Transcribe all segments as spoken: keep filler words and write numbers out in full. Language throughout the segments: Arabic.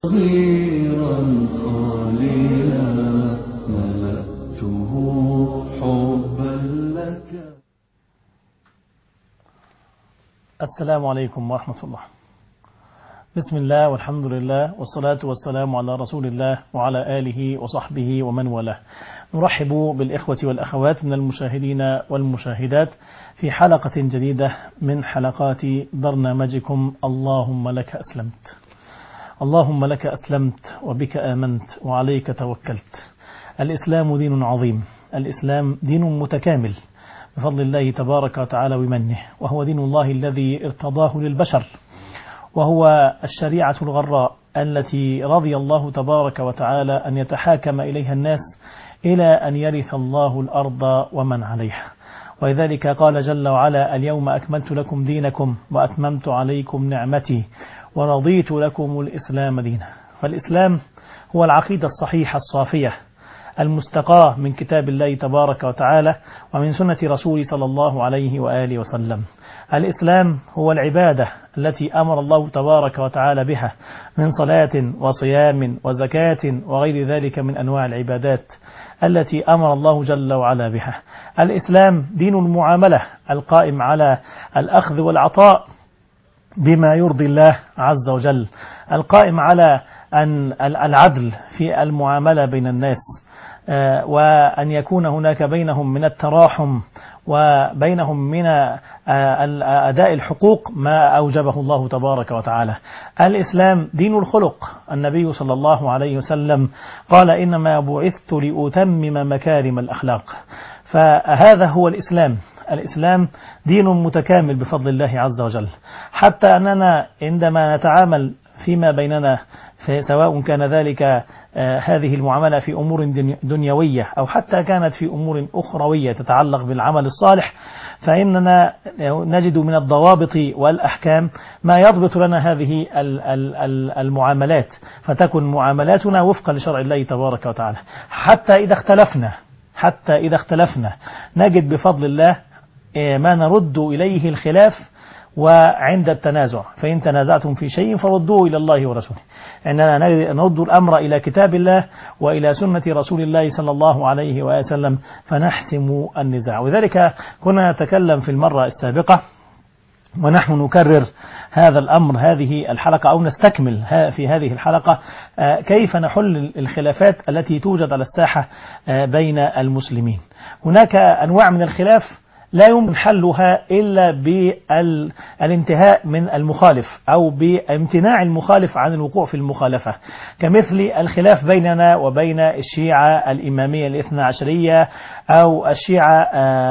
صغيرا قليلا ملأته حبا لك. السلام عليكم ورحمة الله. بسم الله والحمد لله والصلاة والسلام على رسول الله وعلى آله وصحبه ومن والاه. نرحب بالإخوة والأخوات من المشاهدين والمشاهدات في حلقة جديدة من حلقات برنامجكم اللهم لك أسلمت. اللهم لك أسلمت وبك آمنت وعليك توكلت. الإسلام دين عظيم، الإسلام دين متكامل بفضل الله تبارك وتعالى ومنه، وهو دين الله الذي ارتضاه للبشر، وهو الشريعة الغراء التي رضي الله تبارك وتعالى أن يتحاكم إليها الناس إلى أن يرث الله الأرض ومن عليها. ولذلك قال جل وعلا: اليوم أكملت لكم دينكم وأتممت عليكم نعمتي ورضيت لكم الإسلام دينا. فالإسلام هو العقيدة الصحيحة الصافية المستقاة من كتاب الله تبارك وتعالى ومن سنة رسول صلى الله عليه وآله وسلم. الإسلام هو العبادة التي أمر الله تبارك وتعالى بها من صلاة وصيام وزكاة وغير ذلك من أنواع العبادات التي أمر الله جل وعلا بها. الإسلام دين المعاملة القائم على الأخذ والعطاء بما يرضي الله عز وجل، القائم على أن العدل في المعاملة بين الناس، وأن يكون هناك بينهم من التراحم وبينهم من أداء الحقوق ما أوجبه الله تبارك وتعالى. الإسلام دين الخلق. النبي صلى الله عليه وسلم قال: إنما بعثت لأتمم مكارم الأخلاق. فهذا هو الإسلام. الإسلام دين متكامل بفضل الله عز وجل، حتى أننا عندما نتعامل فيما بيننا سواء كان ذلك آه هذه المعاملة في أمور دنيوية أو حتى كانت في أمور أخروية تتعلق بالعمل الصالح، فإننا نجد من الضوابط والأحكام ما يضبط لنا هذه المعاملات، فتكون معاملاتنا وفقا لشرع الله تبارك وتعالى. حتى إذا اختلفنا حتى إذا اختلفنا نجد بفضل الله ما نرد إليه الخلاف. وعند التنازع فإن تنازعتم في شيء فردوه إلى الله ورسوله، إننا نرد الأمر إلى كتاب الله وإلى سنة رسول الله صلى الله عليه وسلم فنحسم النزاع. وذلك كنا نتكلم في المرة السابقة ونحن نكرر هذا الأمر هذه الحلقة أو نستكمل في هذه الحلقة كيف نحل الخلافات التي توجد على الساحة بين المسلمين. هناك أنواع من الخلاف لا يمكن حلها إلا بالانتهاء من المخالف أو بامتناع المخالف عن الوقوع في المخالفة، كمثل الخلاف بيننا وبين الشيعة الإمامية الاثنى عشرية أو الشيعة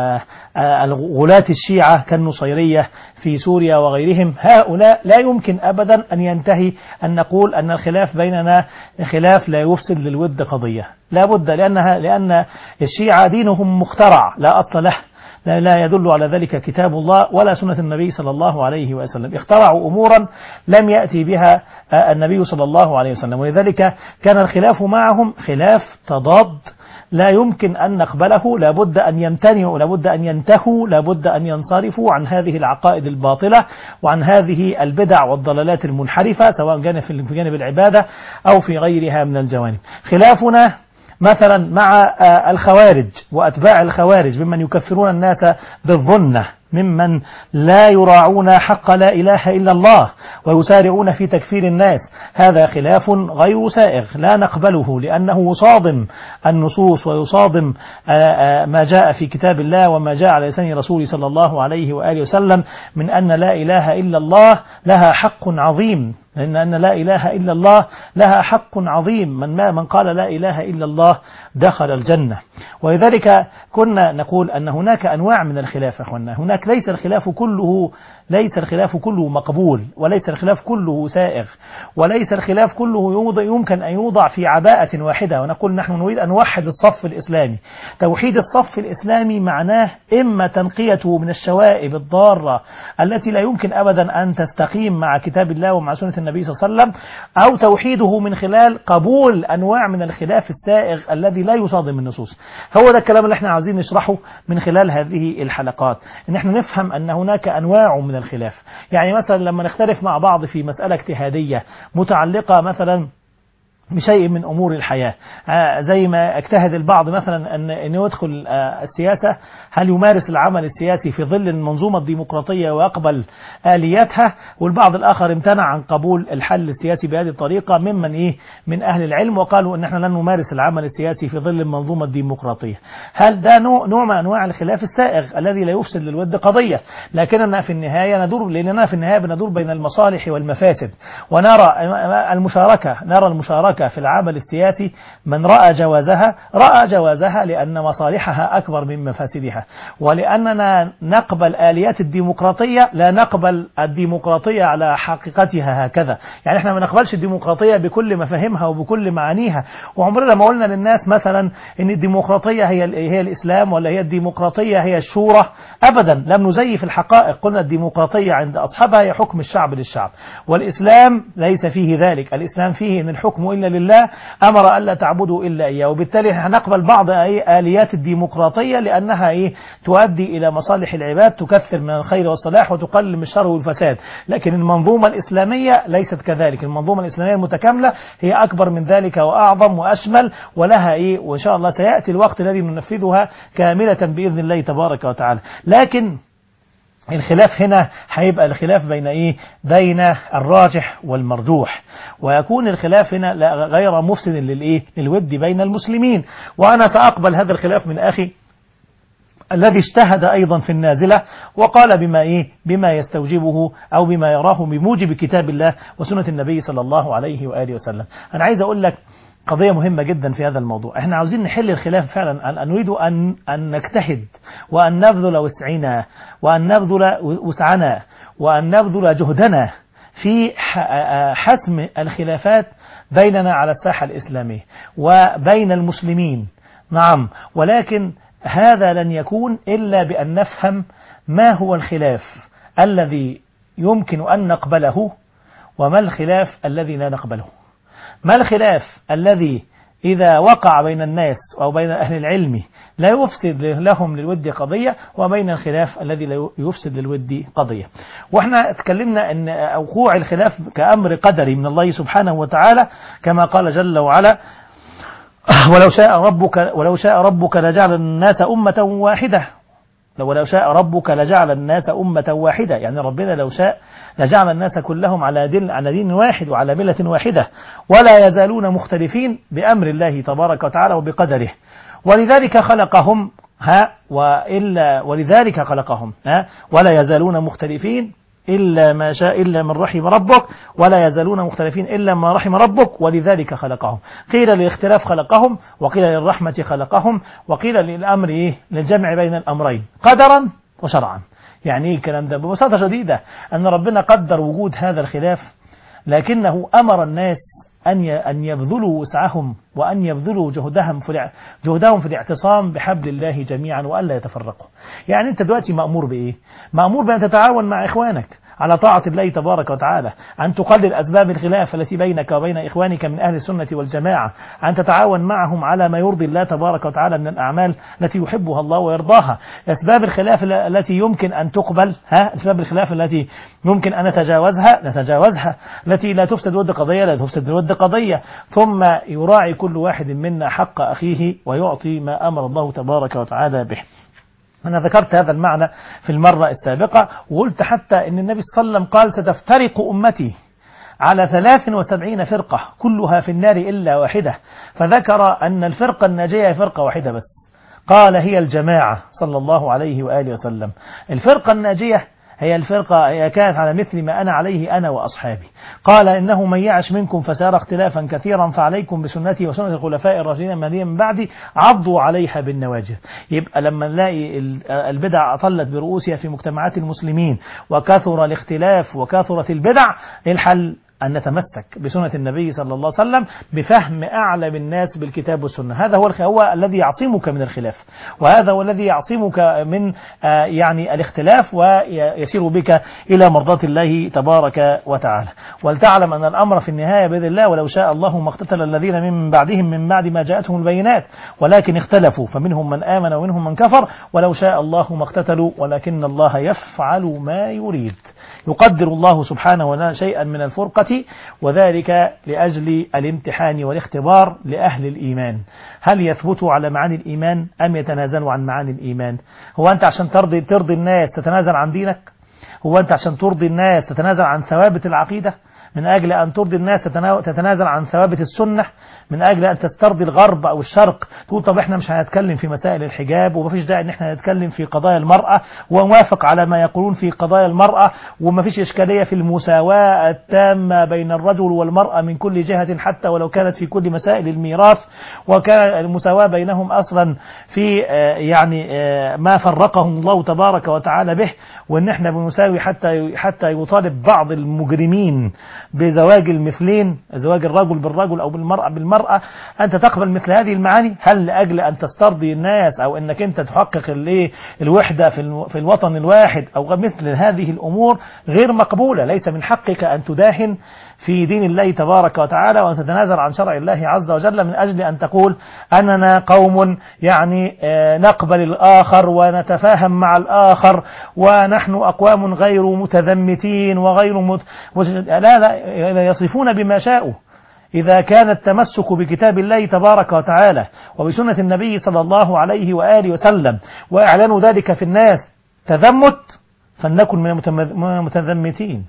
غلاة الشيعة كالنصيرية في سوريا وغيرهم. هؤلاء لا يمكن أبدا أن ينتهي أن نقول أن الخلاف بيننا خلاف لا يفسد للود قضية، لا بد، لأنها لأن الشيعة دينهم مخترع لا أصل له، لا يدل على ذلك كتاب الله ولا سنة النبي صلى الله عليه وسلم. اخترعوا أمورا لم يأتي بها النبي صلى الله عليه وسلم، ولذلك كان الخلاف معهم خلاف تضاد لا يمكن أن نقبله. لابد أن يمتنعوا، لابد أن ينتهوا، لابد أن ينصرفوا عن هذه العقائد الباطلة وعن هذه البدع والضلالات المنحرفة، سواء كان في جانب العبادة أو في غيرها من الجوانب. خلافنا مثلا مع الخوارج وأتباع الخوارج ممن يكفرون الناس بالظنة، ممن لا يراعون حق لا إله إلا الله ويسارعون في تكفير الناس، هذا خلاف غير سائغ لا نقبله، لأنه يصادم النصوص ويصادم ما جاء في كتاب الله وما جاء على لسان رسول صلى الله عليه وآله وسلم من أن لا إله إلا الله لها حق عظيم، لأن أن لا إله إلا الله لها حق عظيم، من ما من قال لا إله إلا الله دخل الجنة. ولذلك كنا نقول أن هناك أنواع من الخلاف يا أخوانا. هناك ليس الخلاف كله ليس الخلاف كله مقبول، وليس الخلاف كله سائغ، وليس الخلاف كله يمكن أن يوضع في عباءة واحدة. ونقول نحن نريد أن نوحد الصف الإسلامي. توحيد الصف الإسلامي معناه إما تنقيته من الشوائب الضارة التي لا يمكن أبدا أن تستقيم مع كتاب الله ومع سنة النبي صلى الله عليه وسلم، أو توحيده من خلال قبول أنواع من الخلاف السائغ الذي لا يصادم النصوص. هو ده الكلام اللي احنا عاوزين نشرحه من خلال هذه الحلقات، ان احنا نفهم أن هناك أنواع من الخلاف. يعني مثلا لما نختلف مع بعض في مسألة اجتهادية متعلقة مثلا بشيء من أمور الحياة. زي ما اجتهد البعض مثلا أن أن يدخل السياسة، هل يمارس العمل السياسي في ظل المنظومة الديمقراطية ويقبل آلياتها، والبعض الآخر امتنع عن قبول الحل السياسي بهذه الطريقة ممن إيه من أهل العلم، وقالوا أن احنا لن نمارس العمل السياسي في ظل المنظومة الديمقراطية. هل ده نوع, نوع من أنواع الخلاف السائغ الذي لا يفسد للود قضية، لكننا في النهاية ندور لأننا في النهاية بندور بين المصالح والمفاسد، ونرى المشاركة نرى المشاركة في العمل السياسي. من رأى جوازها رأى جوازها لأن مصالحها أكبر من مفاسدها، ولأننا نقبل آليات الديمقراطية لا نقبل الديمقراطية على حقيقتها هكذا. يعني احنا ما نقبلش الديمقراطية بكل مفاهيمها وبكل معانيها، وعمرنا ما قلنا للناس مثلا ان الديمقراطية هي هي الإسلام ولا هي الديمقراطية هي الشورى، أبدا لم نزيف الحقائق. قلنا الديمقراطية عند أصحابها هي حكم الشعب للشعب، والإسلام ليس فيه ذلك. الإسلام فيه ان الحكم إلا لله، أمر ألا تعبدوا إلا إياه، وبالتالي نقبل بعض آليات الديمقراطية لأنها إيه تؤدي إلى مصالح العباد، تكثر من الخير والصلاح وتقلل من الشر والفساد. لكن المنظومة الإسلامية ليست كذلك. المنظومة الإسلامية المتكاملة هي أكبر من ذلك وأعظم وأشمل، ولها إيه وإن شاء الله سيأتي الوقت الذي ننفذها كاملة بإذن الله تبارك وتعالى. لكن الخلاف هنا هيبقى الخلاف بين ايه بين الراجح والمرجوح، ويكون الخلاف هنا غير مفسد للايه للود بين المسلمين. وانا سأقبل هذا الخلاف من اخي الذي اجتهد ايضا في النازلة وقال بما ايه بما يستوجبه او بما يراه بموجب كتاب الله وسنة النبي صلى الله عليه واله وسلم. انا عايز اقول لك قضية مهمة جدا في هذا الموضوع. احنا عاوزين نحل الخلاف فعلا، أن نريد أن, أن نجتهد وأن نبذل وسعنا وأن نبذل وسعنا وأن نبذل جهدنا في حسم الخلافات بيننا على الساحة الإسلامية وبين المسلمين. نعم، ولكن هذا لن يكون إلا بأن نفهم ما هو الخلاف الذي يمكن أن نقبله وما الخلاف الذي لا نقبله. ما الخلاف الذي إذا وقع بين الناس أو بين أهل العلم لا يفسد لهم للود قضية، وبين الخلاف الذي لا يفسد للود قضية. وإحنا اتكلمنا أن وقوع الخلاف كأمر قدري من الله سبحانه وتعالى، كما قال جل وعلا: ولو شاء ربك ولو شاء ربك لجعل الناس أمة واحدة ولو شاء ربك لجعل الناس أمة واحدة. يعني ربنا لو شاء لجعل الناس كلهم على دين على دين واحد وعلى ملة واحدة، ولا يزالون مختلفين بأمر الله تبارك وتعالى وبقدره. ولذلك خلقهم ها وإلا ولذلك خلقهم ها ولا يزالون مختلفين إلا ما شاء إلا من رحم ربك، ولا يزالون مختلفين إلا ما رحم ربك، ولذلك خلقهم. قيل للاختلاف خلقهم، وقيل للرحمة خلقهم، وقيل للأمر إيه للجمع بين الأمرين قدرا وشرعا. يعني إيه الكلام ده؟ ببساطة شديدة أن ربنا قدر وجود هذا الخلاف، لكنه أمر الناس أن أن يبذلوا وسعهم وأن يبذلوا جهدهم في جهدهم في الاعتصام بحبل الله جميعا وألا يتفرقوا. يعني أنت دلوقتي مأمور بإيه؟ مأمور بأن تتعاون مع إخوانك على طاعة الله تبارك وتعالى، أن تقلل أسباب الخلاف التي بينك وبين إخوانك من أهل السنة والجماعة، أن تتعاون معهم على ما يرضي الله تبارك وتعالى من الأعمال التي يحبها الله ويرضاها. أسباب الخلاف التي يمكن أن تقبل ها أسباب الخلاف التي يمكن أن نتجاوزها نتجاوزها، التي لا تفسد ود قضية لا تفسد ود قضية. ثم يراعي كل واحد منا حق أخيه ويعطي ما أمر الله تبارك وتعالى به. أنا ذكرت هذا المعنى في المرة السابقة، وقلت حتى أن النبي صلى الله عليه وسلم قال: ستفترق أمتي على ثلاث وسبعين فرقة كلها في النار إلا واحدة. فذكر أن الفرقة الناجية هي فرقة واحدة بس، قال: هي الجماعة، صلى الله عليه وآله وسلم. الفرقة الناجية هي الفرقة هي كانت على مثل ما أنا عليه أنا وأصحابي. قال: إنه من يعش منكم فسيرى اختلافا كثيرا، فعليكم بسنتي وسنة الخلفاء الراشدين المهديين من بعدي عضوا عليها بالنواجذ. يبقى لما نلاقي البدع أطلت برؤوسها في مجتمعات المسلمين وكثر الاختلاف وكثرت البدع، الحل أن نتمسك بسنة النبي صلى الله عليه وسلم بفهم أعلم الناس بالكتاب والسنة. هذا هو هو الذي يعصمك من الخلاف، وهذا هو الذي يعصمك من آه يعني الاختلاف ويسير بك إلى مرضاة الله تبارك وتعالى. ولتعلم أن الأمر في النهاية بإذن الله: ولو شاء الله ما اقتتل الذين من بعدهم من بعد ما جاءتهم البينات ولكن اختلفوا فمنهم من آمن ومنهم من كفر ولو شاء الله ما اقتتلوا ولكن الله يفعل ما يريد. يقدر الله سبحانه وتعالى شيئا من الفرقة الحقيقة، وذلك لأجل الامتحان والاختبار لأهل الإيمان. هل يثبتوا على معاني الإيمان أم يتنازلوا عن معاني الإيمان؟ هو أنت عشان ترضي, ترضي الناس تتنازل عن دينك؟ هو أنت عشان ترضي الناس تتنازل عن ثوابت العقيدة؟ من أجل أن ترضي الناس تتنازل عن ثوابت السنة؟ من أجل أن تسترضي الغرب أو الشرق تقول طب إحنا مش هنتكلم في مسائل الحجاب ومفيش داعي إن إحنا نتكلم في قضايا المرأة، وموافق على ما يقولون في قضايا المرأة، ومفيش إشكالية في المساواة التامة بين الرجل والمرأة من كل جهة حتى ولو كانت في كل مسائل الميراث، وكان المساواة بينهم أصلا في يعني ما فرقهم الله تبارك وتعالى به، وإن إحنا بنساوي حتى حتى يطالب بعض المجرمين بزواج المثلين، زواج الرجل بالرجل أو بالمرأة بالمرأة. أنت تقبل مثل هذه المعاني؟ هل لأجل أن تسترضي الناس أو أنك أنت تحقق الوحدة في الوطن الواحد أو مثل هذه الأمور غير مقبولة. ليس من حقك أن تداهن في دين الله تبارك وتعالى وأن تتنازل عن شرع الله عز وجل من أجل أن تقول أننا قوم يعني نقبل الآخر ونتفاهم مع الآخر ونحن أقوام غير متذمتين وغير مت... لا لا يصفون بما شاءوا. إذا كان التمسك بكتاب الله تبارك وتعالى وبسنة النبي صلى الله عليه وآله وسلم وإعلان ذلك في الناس تذمت فلنكن من المتذمتين.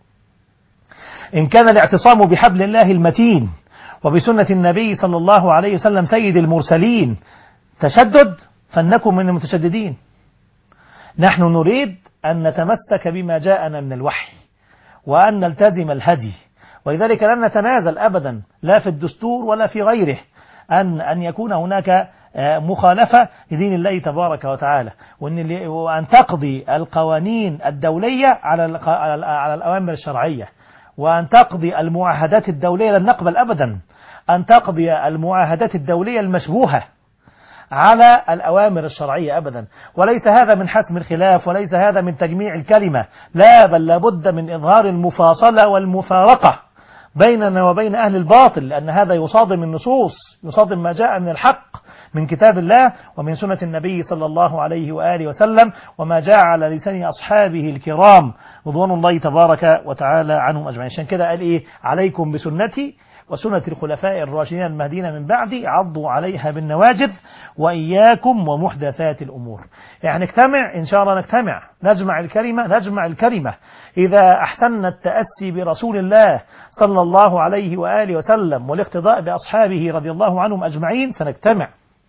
إن كان الاعتصام بحبل الله المتين وبسنة النبي صلى الله عليه وسلم سيد المرسلين تشدد فلنكن من المتشددين. نحن نريد أن نتمسك بما جاءنا من الوحي وأن نلتزم الهدي، ولذلك لن نتنازل أبدا لا في الدستور ولا في غيره أن أن يكون هناك مخالفة لدين الله تبارك وتعالى، وأن تقضي القوانين الدولية على على الأوامر الشرعية، وأن تقضي المعاهدات الدولية. لن نقبل أبدا أن تقضي المعاهدات الدولية المشبوهة على الأوامر الشرعية أبدا. وليس هذا من حسم الخلاف، وليس هذا من تجميع الكلمة، لا بل لابد من إظهار المفاصلة والمفارقة بيننا وبين أهل الباطل، لأن هذا يصادم النصوص، يصادم ما جاء من الحق من كتاب الله ومن سنة النبي صلى الله عليه وآله وسلم وما جاء على لسان أصحابه الكرام رضوان الله تبارك وتعالى عنهم أجمعين. عشان كده قال إيه؟ عليكم بسنتي وسنة الخلفاء الراشدين المهديين من بعدي عضوا عليها بالنواجذ وإياكم ومحدثات الأمور. يعني نجتمع إن شاء الله، نجتمع نجمع الكلمة نجمع الكلمة إذا أحسننا التأسي برسول الله صلى الله عليه وآله وسلم والاقتداء بأصحابه رضي الله عنهم أجمعين، سنجتمع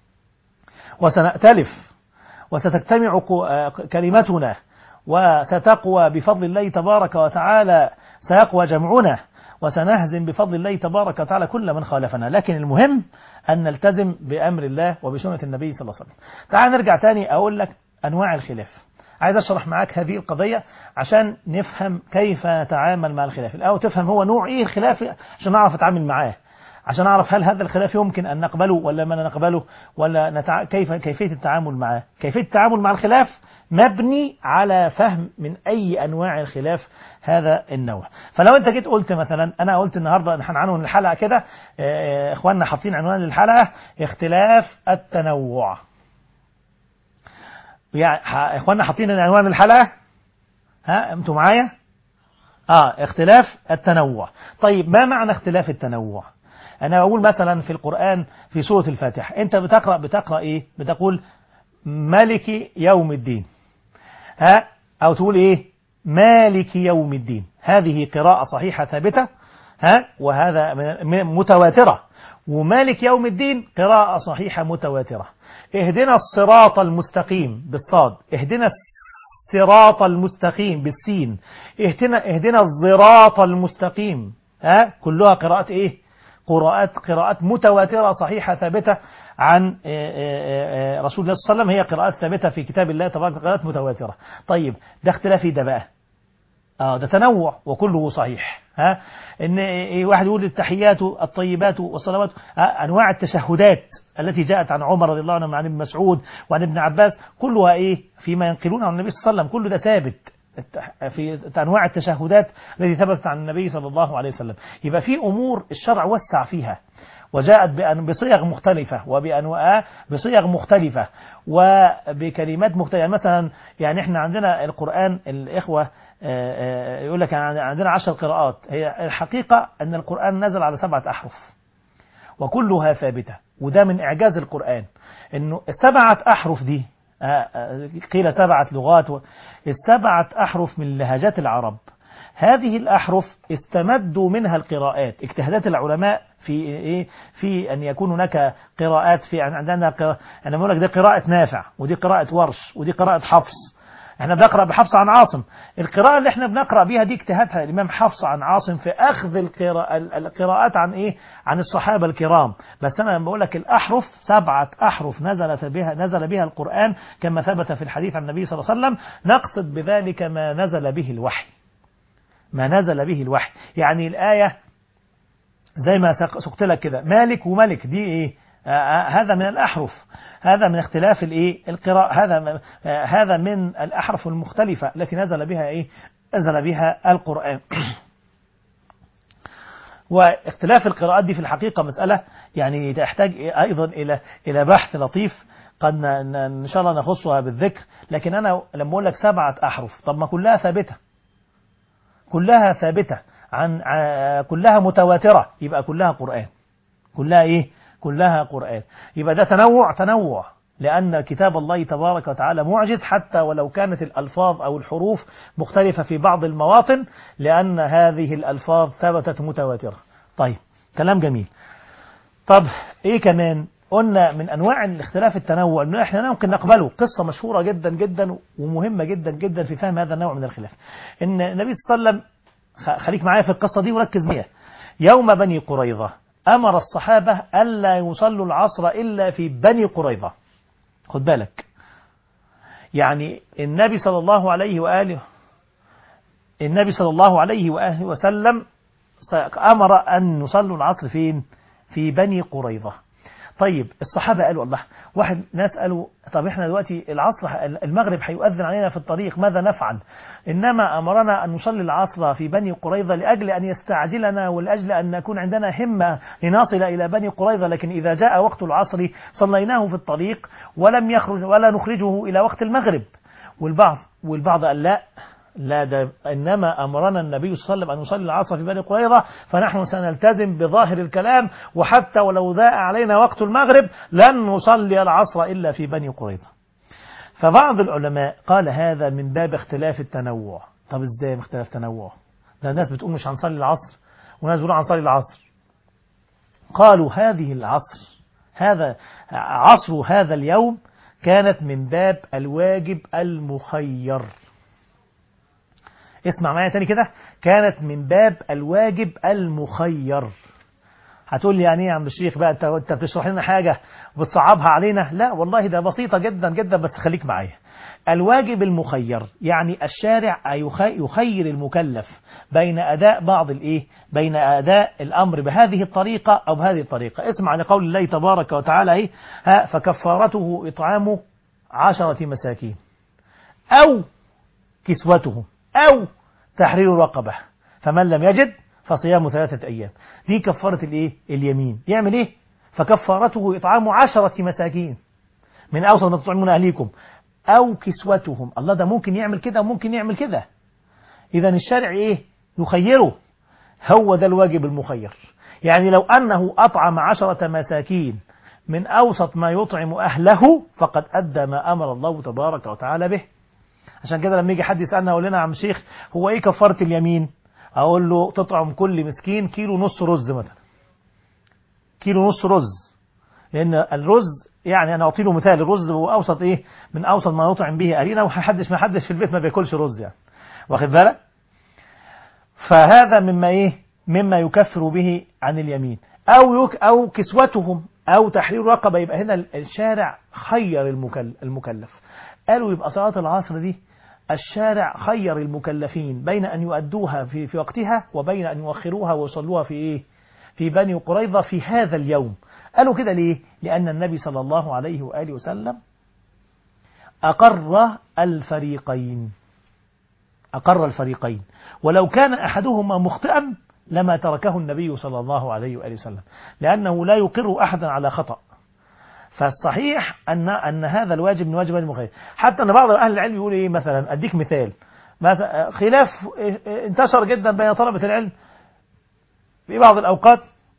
وسنأتلف وستجتمع كلمتنا وستقوى بفضل الله تبارك وتعالى، سيقوى جمعنا وسنهزم بفضل الله تبارك وتعالى كل من خالفنا. لكن المهم أن نلتزم بأمر الله وبسنة النبي صلى الله عليه وسلم. تعال نرجع تاني أقول لك أنواع الخلاف. عايز أشرح معاك هذه القضية عشان نفهم كيف نتعامل مع الخلاف. الأول تفهم هو نوع إيه الخلاف عشان نعرف نتعامل معاه، عشان أعرف هل هذا الخلاف يمكن أن نقبله ولا ما نقبله، ولا نتع... كيف كيفية التعامل معه. كيفية التعامل مع الخلاف مبني على فهم من أي أنواع الخلاف هذا النوع. فلو أنت جيت قلت مثلا، أنا قلت النهاردة نحن عنوان الحلقة كده، إخواننا حاطين عنوان للحلقة اختلاف التنوع. يعني إخواننا حاطين عنوان الحلقة، ها أنتوا معايا؟ آه اختلاف التنوع. طيب ما معنى اختلاف التنوع؟ أنا أقول مثلا في القرآن في سورة الفاتحة أنت بتقرأ بتقرأ إيه؟ بتقول مالك يوم الدين، ها؟ أو تقول إيه؟ مالك يوم الدين. هذه قراءة صحيحة ثابتة، ها؟ وهذا متواترة. ومالك يوم الدين قراءة صحيحة متواترة. اهدنا الصراط المستقيم بالصاد، اهدنا الصراط المستقيم بالسين، اهدنا اهدنا الصراط المستقيم، ها؟ كلها قراءات إيه؟ قراءات قراءات متواترة صحيحة ثابتة عن رسول الله صلى الله عليه وسلم. هي قراءات ثابتة في كتاب الله تبارك وتعالى قراءات متواترة. طيب ده اختلافي ده بقى، اه ده تنوع وكله صحيح. ها ان واحد يقول التحيات الطيبات والصلوات، انواع التشهدات التي جاءت عن عمر رضي الله عنه وعن ابن مسعود وعن ابن عباس كلها ايه فيما ينقلون عن النبي صلى الله عليه وسلم، كل ده ثابت في أنواع التشهدات التي ثبتت عن النبي صلى الله عليه وسلم. يبقى في أمور الشرع وسع فيها وجاءت بصيغ مختلفة وبأنواع بصيغ مختلفة وبكلمات مختلفة. يعني مثلا يعني احنا عندنا القرآن الإخوة يقول لك عندنا عشر قراءات. هي الحقيقة أن القرآن نزل على سبعة أحرف وكلها ثابتة، وده من إعجاز القرآن أنه السبعة أحرف دي قيل سبعة لغات، السبعة أحرف من لهجات العرب. هذه الأحرف استمدوا منها القراءات. اجتهادات العلماء في إيه؟ في أن يكون هناك قراءات. في عندنا قراءة، أنا بقول لك دي قراءة نافع ودي قراءة ورش ودي قراءة حفص. احنا بنقرأ بحفص عن عاصم. القراءة اللي احنا بنقرأ بيها دي اجتهادها الإمام حفص عن عاصم في أخذ القراءة القراءات عن إيه؟ عن الصحابة الكرام. بس أنا بقول لك الأحرف سبعة أحرف نزلت بها نزل بها القرآن كما ثبت في الحديث عن النبي صلى الله عليه وسلم. نقصد بذلك ما نزل به الوحي، ما نزل به الوحي. يعني الآية زي ما سقت لك كده مالك وملك دي إيه؟ آه هذا من الأحرف، هذا من اختلاف الايه القراءة، هذا آه هذا من الأحرف المختلفة التي نزل بها ايه نزل بها القرآن. واختلاف القراءات دي في الحقيقة مسألة يعني تحتاج أيضا إلى إلى بحث لطيف قد إن شاء الله نخصها بالذكر. لكن أنا لما أقول لك سبعة أحرف، طب ما كلها ثابتة، كلها ثابتة عن كلها متواترة، يبقى كلها قرآن، كلها إيه كلها قرآن. يبقى ده تنوع تنوع لأن كتاب الله تبارك وتعالى معجز حتى ولو كانت الألفاظ أو الحروف مختلفة في بعض المواطن، لأن هذه الألفاظ ثبتت متواترة. طيب كلام جميل. طب إيه كمان قلنا من أنواع الاختلاف التنوع إنه إحنا ممكن نقبله. قصة مشهورة جدا جدا ومهمة جدا جدا في فهم هذا النوع من الخلاف، إن النبي صلى الله عليه وسلم، خليك معايا في القصة دي وركز معايا، يوم بني قريظة أمر الصحابة ألا يصلوا العصر إلا في بني قريظة. خد بالك، يعني النبي صلى الله عليه وآله النبي صلى الله عليه وآله وسلم أمر أن يصلوا العصر فين؟ في بني قريظة. طيب الصحابة قالوا الله، واحد ناس قالوا طب احنا دلوقتي العصر المغرب هيؤذن علينا في الطريق ماذا نفعل؟ إنما أمرنا أن نصلي العصر في بني قريظة لأجل أن يستعجلنا ولأجل أن نكون عندنا همة لنصل إلى بني قريظة، لكن إذا جاء وقت العصر صليناه في الطريق ولم يخرج ولا نخرجه إلى وقت المغرب. والبعض والبعض قال لا لا ده إنما أمرنا النبي صلى الله عليه وسلم أن نصلي العصر في بني قريظة فنحن سنلتزم بظاهر الكلام، وحتى ولو ضاق علينا وقت المغرب لن نصلي العصر إلا في بني قريظة. فبعض العلماء قال هذا من باب اختلاف التنوع. طب ازاي اختلاف تنوع؟ ده الناس بتقول مش هنصلي العصر وناس بيقولوا هنصلي العصر. قالوا هذه العصر هذا عصر هذا اليوم كانت من باب الواجب المخير. اسمع معايا تاني كده، كانت من باب الواجب المخير. هتقول لي يعني ايه يا عم الشيخ بقى، انت انت بتشرح لنا حاجه وبتصعبها علينا؟ لا والله ده بسيطه جدا جدا، بس خليك معايا. الواجب المخير يعني الشارع يخير المكلف بين اداء بعض الايه بين اداء الامر بهذه الطريقه او بهذه الطريقه. اسمع لقول الله تبارك وتعالى ايه ها فكفارته اطعام عشرة مساكين او كسوتهم أو تحرير رقبة فمن لم يجد فصيام ثلاثة أيام. دي كفارة الإيه؟ اليمين. يعمل إيه؟ فكفارته إطعام عشرة مساكين من أوسط ما تطعمون أهليكم أو كسوتهم. الله، ده ممكن يعمل كده وممكن يعمل كده. إذا الشارع إيه؟ يخيره. هو ده الواجب المخير. يعني لو أنه أطعم عشرة مساكين من أوسط ما يطعم أهله فقد أدى ما أمر الله تبارك وتعالى به. عشان كده لما يجي حد يسألنا يقول لنا يا عم شيخ هو ايه كفارة اليمين؟ اقول له تطعم كل مسكين كيلو نص رز مثلا، كيلو نص رز، لان الرز يعني انا اعطي له مثال، الرز هو اوسط ايه من اوسط ما يطعم به اهلنا، وحدش ما حدش في البيت ما بياكلش رز يعني، واخد بالك؟ فهذا مما ايه مما يكفر به عن اليمين. او يك او كسوتهم او تحرير رقبه. يبقى هنا الشارع خير المكلف. قالوا يبقى صلاة العصر دي الشارع خير المكلفين بين أن يؤدوها في, في وقتها وبين أن يؤخروها ويصلوها في إيه؟ في بني قريظة في هذا اليوم. قالوا كده ليه؟ لأن النبي صلى الله عليه وآله وسلم أقر الفريقين أقر الفريقين ولو كان أحدهما مخطئا لما تركه النبي صلى الله عليه وآله وسلم، لأنه لا يقر أحدا على خطأ. فالصحيح أن أن هذا الواجب من واجب المخير. حتى أن بعض أهل العلم يقول إيه مثلا، أديك مثال، مثلا خلاف انتشر جدا بين طلبة العلم في بعض الأوقات،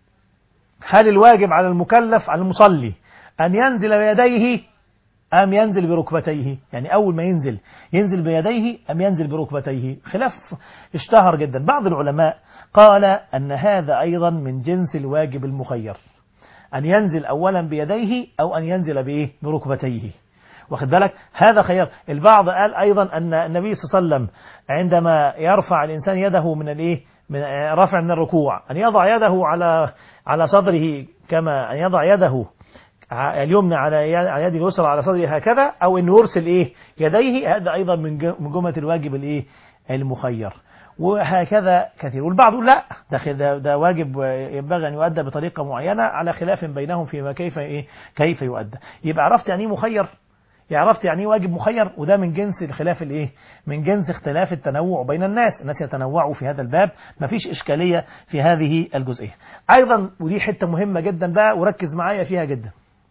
هل الواجب على المكلف على المصلي أن ينزل بيديه أم ينزل بركبتيه؟ يعني أول ما ينزل ينزل بيديه أم ينزل بركبتيه؟ خلاف اشتهر جدا. بعض العلماء قال أن هذا أيضا من جنس الواجب المخير، أن ينزل أولا بيديه أو أن ينزل بإيه؟ بركبتيه. واخد بالك؟ هذا خيار. البعض قال أيضا أن النبي صلى الله عليه وسلم عندما يرفع الإنسان يده من الإيه؟ من رفع من الركوع، أن يضع يده على على صدره، كما أن يضع يده اليمنى على يد اليسرى على صدره هكذا، أو أن يرسل إيه؟ يديه. هذا أيضا من جملة الواجب الإيه؟ المخير. وهكذا كثير. والبعض يقول لا، ده ده واجب ينبغي أن يؤدى بطريقة معينة، على خلاف بينهم فيما كيف إيه؟ كيف يؤدى. يبقى عرفت يعني مخير، عرفت يعني واجب مخير. وده من جنس الخلاف الايه؟ من جنس اختلاف التنوع بين الناس. الناس يتنوعوا في هذا الباب، مفيش إشكالية في هذه الجزئية. أيضا ودي حتة مهمة جدا بقى، وركز معايا فيها جدا.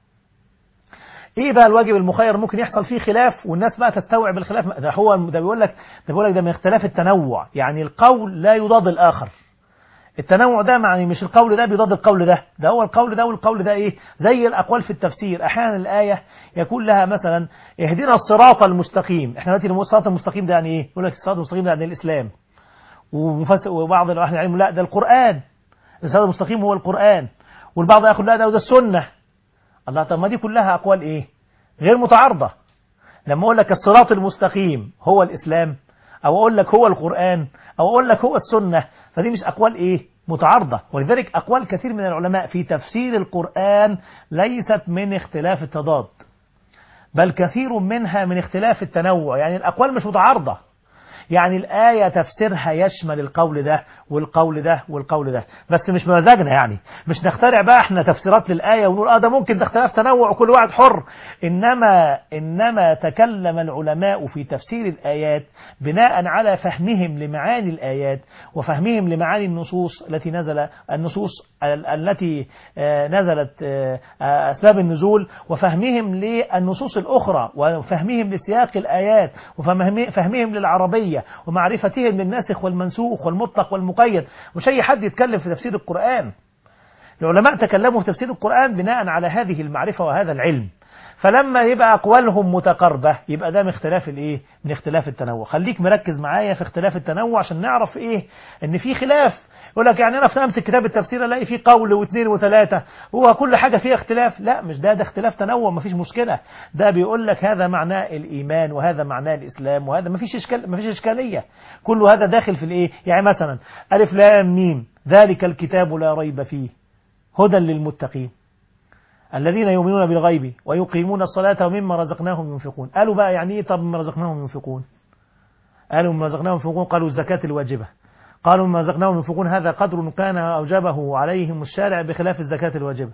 ايه بقى الواجب المخير؟ ممكن يحصل فيه خلاف والناس بقى تتوع بالخلاف. ده هو ده بيقول لك ده بيقول لك ده من اختلاف التنوع، يعني القول لا يضاد الآخر. التنوع ده يعني مش القول ده بيضاد القول ده، ده هو القول ده والقول ده ايه؟ زي الأقوال في التفسير. أحيانا الآية يكون لها مثلا اهدنا الصراط المستقيم. احنا دلوقتي الصراط المستقيم ده يعني ايه؟ يقول لك الصراط المستقيم ده يعني الإسلام. ومفسر وبعض أهل العلم لا ده القرآن، الصراط المستقيم هو القرآن. والبعض ياخد لا ده وده السنة. الله، طب ما دي كلها أقوال ايه؟ غير متعارضة. لما أقول لك الصراط المستقيم هو الإسلام، أو أقول لك هو القرآن، أو أقول لك هو السنة، فدي مش أقوال إيه؟ متعارضة. ولذلك أقوال كثير من العلماء في تفسير القرآن ليست من اختلاف التضاد، بل كثير منها من اختلاف التنوع. يعني الأقوال مش متعارضة، يعني الآية تفسيرها يشمل القول ده والقول ده والقول ده، بس مش بمزاجنا. يعني مش نخترع بقى احنا تفسيرات للآية ونقول اه ده ممكن ده اختلاف تنوع وكل واحد حر. إنما إنما تكلم العلماء في تفسير الآيات بناء على فهمهم لمعاني الآيات، وفهمهم لمعاني النصوص التي نزل النصوص التي نزلت أسباب النزول، وفهمهم للنصوص الأخرى، وفهمهم لسياق الآيات، وفهمهم للعربية، ومعرفتهم للناسخ والمنسوخ والمطلق والمقيد. مش أي حد يتكلم في تفسير القرآن. العلماء تكلموا في تفسير القرآن بناء على هذه المعرفة وهذا العلم. فلما يبقى أقوالهم متقاربة يبقى ده من اختلاف الايه؟ من اختلاف التنوع. خليك مركز معايا في اختلاف التنوع عشان نعرف ايه؟ ان في خلاف. يقول لك يعني انا في امسك كتاب التفسير الاقي فيه قول واثنين وثلاثة، هو كل حاجة فيها اختلاف. لا، مش ده ده اختلاف تنوع، مفيش مشكلة. ده بيقول لك هذا معناه الإيمان وهذا معناه الإسلام، وهذا مفيش إشكال، مفيش إشكالية. كل هذا داخل في الايه؟ يعني مثلا ألف لام ميم ذلك الكتاب لا ريب فيه هدى للمتقين الذين يؤمنون بالغيب ويقيمون الصلاة ومما رزقناهم ينفقون. قالوا بقى يعني ايه؟ طب مما رزقناهم ينفقون، قالوا مما رزقناهم ينفقون، قالوا الزكاة الواجبة. قالوا مما رزقناهم ينفقون هذا قدر كان أوجبه عليهم الشارع بخلاف الزكاة الواجبة.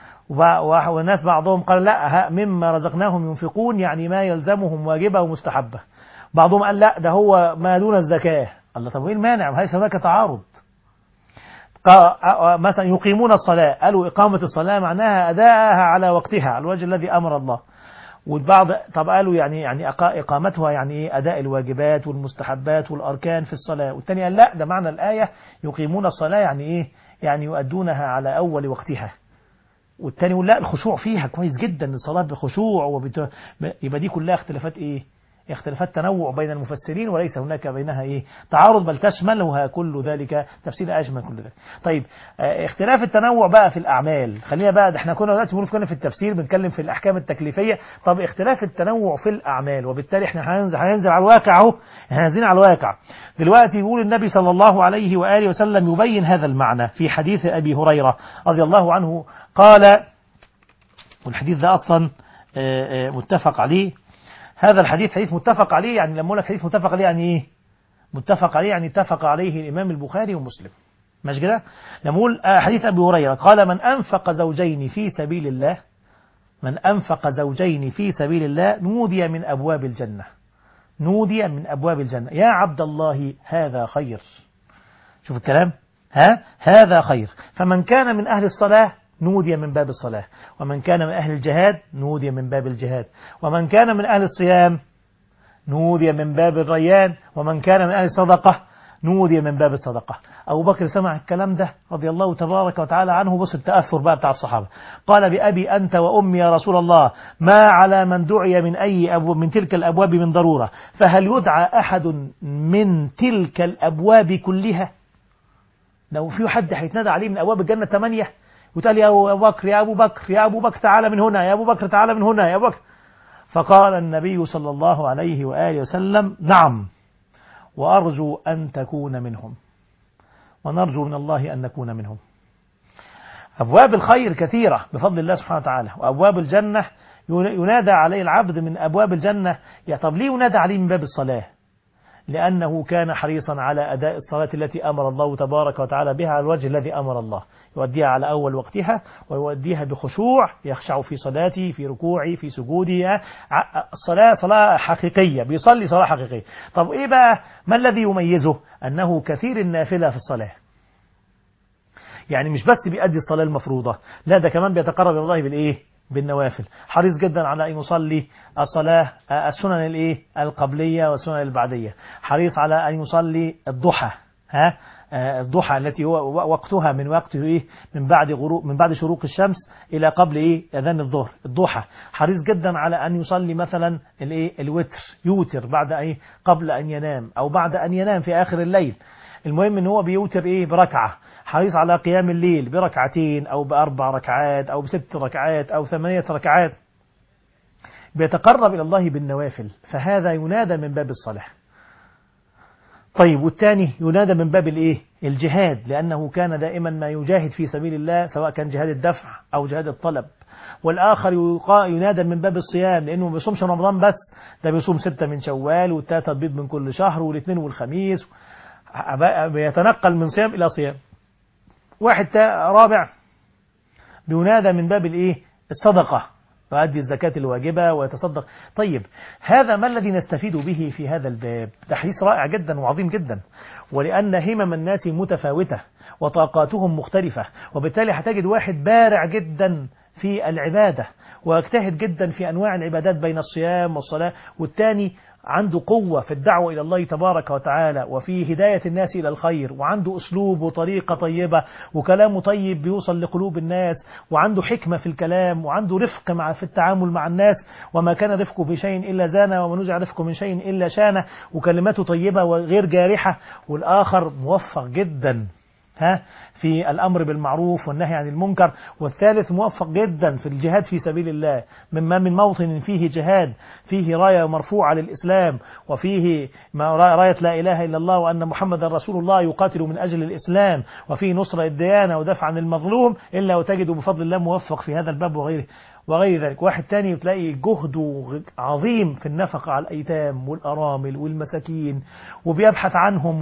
والناس بعضهم قال لا، مما رزقناهم ينفقون يعني ما يلزمهم واجبة ومستحبة. بعضهم قال لا ده هو ما دون الزكاة. الله، طب ايه المانع؟ ليس هناك تعارض. مثلا يقيمون الصلاة، قالوا إقامة الصلاة معناها أداءها على وقتها على الوجه الذي أمر الله. والبعض طب قالوا يعني يعني إقامتها يعني إيه؟ أداء الواجبات والمستحبات والأركان في الصلاة. والتاني قال لا، ده معنى الآية يقيمون الصلاة يعني إيه؟ يعني يؤدونها على أول وقتها. والتاني يقول لا، الخشوع فيها كويس جدا، الصلاة بخشوع وبت... يبقى دي كلها اختلافات إيه؟ اختلافات تنوع بين المفسرين، وليس هناك بينها ايه؟ تعارض، بل تشملها كل ذلك تفسير أشمل كل ذلك. طيب اه اختلاف التنوع بقى في الأعمال. خلينا بقى، احنا كنا دلوقتي بنتكلم في التفسير، بنتكلم في الأحكام التكليفية. طب اختلاف التنوع في الأعمال، وبالتالي احنا هننزل هننزل على الواقع اهو، احنا نازلين على الواقع دلوقتي. يقول النبي صلى الله عليه وآله وسلم يبين هذا المعنى في حديث أبي هريرة رضي الله عنه قال، والحديث ده أصلا اه اه متفق عليه. هذا الحديث حديث متفق عليه. يعني لما أقول لك حديث متفق عليه يعني إيه؟ متفق عليه يعني اتفق عليه الإمام البخاري ومسلم، مش كده؟ لما أقول حديث أبي هريرة قال من أنفق زوجين في سبيل الله، من أنفق زوجين في سبيل الله نودي من أبواب الجنة، نودي من أبواب الجنة يا عبد الله هذا خير. شوف الكلام، ها هذا خير. فمن كان من أهل الصلاة نودي من باب الصلاة، ومن كان من أهل الجهاد نودي من باب الجهاد، ومن كان من أهل الصيام نودي من باب الريان، ومن كان من أهل الصدقة نودي من باب الصدقة. أبو بكر سمع الكلام ده رضي الله تبارك وتعالى عنه. بص التأثر بقى بتاع الصحابة. قال بأبي أنت وأمي يا رسول الله ما على من دعي من أي أبو من تلك الأبواب من ضرورة، فهل يدعى أحد من تلك الأبواب كلها؟ لو في حد هيتنادى عليه من أبواب الجنة ثمانية وتقال يا أبو بكر يا أبو بكر يا أبو بكر تعالى من هنا، يا أبو بكر تعالى من هنا، يا أبو بكر. فقال النبي صلى الله عليه وآله وسلم نعم، وأرجو أن تكون منهم، ونرجو من الله أن نكون منهم. أبواب الخير كثيرة بفضل الله سبحانه وتعالى، وأبواب الجنة ينادى عليه العبد من أبواب الجنة. يا طب ليه ينادى عليه من باب الصلاة؟ لأنه كان حريصا على أداء الصلاة التي أمر الله تبارك وتعالى بها على الوجه الذي أمر الله، يؤديها على أول وقتها ويؤديها بخشوع، يخشع في صلاته في ركوعه في سجوده. الصلاة صلاة حقيقية، بيصلي صلاة حقيقية. طب إيه بقى ما الذي يميزه؟ أنه كثير النافلة في الصلاة، يعني مش بس بيأدي الصلاة المفروضة، لا ده كمان بيتقرب إلى الله بالإيه؟ بالنوافل. حريص جدا على أن يصلي الصلاة السنن الإيه؟ القبلية والسنن البعدية. حريص على أن يصلي الضحى، ها الضحى التي هو وقتها من وقت إيه؟ من بعد غروب من بعد شروق الشمس إلى قبل إيه؟ أذان الظهر، الضحى. حريص جدا على أن يصلي مثلا الإيه؟ الوتر، يوتر بعد إيه؟ قبل أن ينام أو بعد أن ينام في آخر الليل. المهم ان هو بيوتر ايه؟ بركعة. حريص على قيام الليل بركعتين او باربع ركعات او بست ركعات او ثمانية ركعات، بيتقرب الى الله بالنوافل، فهذا ينادى من باب الصلاة. طيب والثاني ينادى من باب الايه؟ الجهاد، لانه كان دائما ما يجاهد في سبيل الله، سواء كان جهاد الدفع او جهاد الطلب. والاخر ينادى من باب الصيام، لانه ما بيصومش رمضان بس، ده بيصوم ستة من شوال والثلاثة بيض من كل شهر والاثنين والخميس، بيتنقل من صيام إلى صيام. واحد رابع بينادى من باب الإيه؟ الصدقة، ويؤدي الزكاة الواجبة ويتصدق. طيب هذا ما الذي نستفيد به في هذا الباب؟ تحديث رائع جدا وعظيم جدا، ولأن همم الناس متفاوتة وطاقاتهم مختلفة، وبالتالي هتجد واحد بارع جدا في العبادة ويجتهد جدا في أنواع العبادات بين الصيام والصلاة، والتاني عنده قوة في الدعوة إلى الله تبارك وتعالى وفي هداية الناس إلى الخير، وعنده أسلوب وطريقة طيبة وكلامه طيب بيوصل لقلوب الناس، وعنده حكمة في الكلام، وعنده رفق مع في التعامل مع الناس، وما كان رفقه في شيء إلا زانه، وما نزع رفقه من شيء إلا شانه، وكلماته طيبة وغير جارحة. والآخر موفق جدا ها في الأمر بالمعروف والنهي عن المنكر. والثالث موفق جدا في الجهاد في سبيل الله، مما من موطن فيه جهاد، فيه راية مرفوعة للإسلام، وفيه راية لا إله إلا الله وأن محمد رسول الله يقاتل من أجل الإسلام، وفيه نصر الديانة ودفع عن المظلوم، إلا وتجد بفضل الله موفق في هذا الباب وغيره وغير ذلك. واحد تاني تلاقي جهده عظيم في النفقة على الأيتام والأرامل والمساكين، وبيبحث عنهم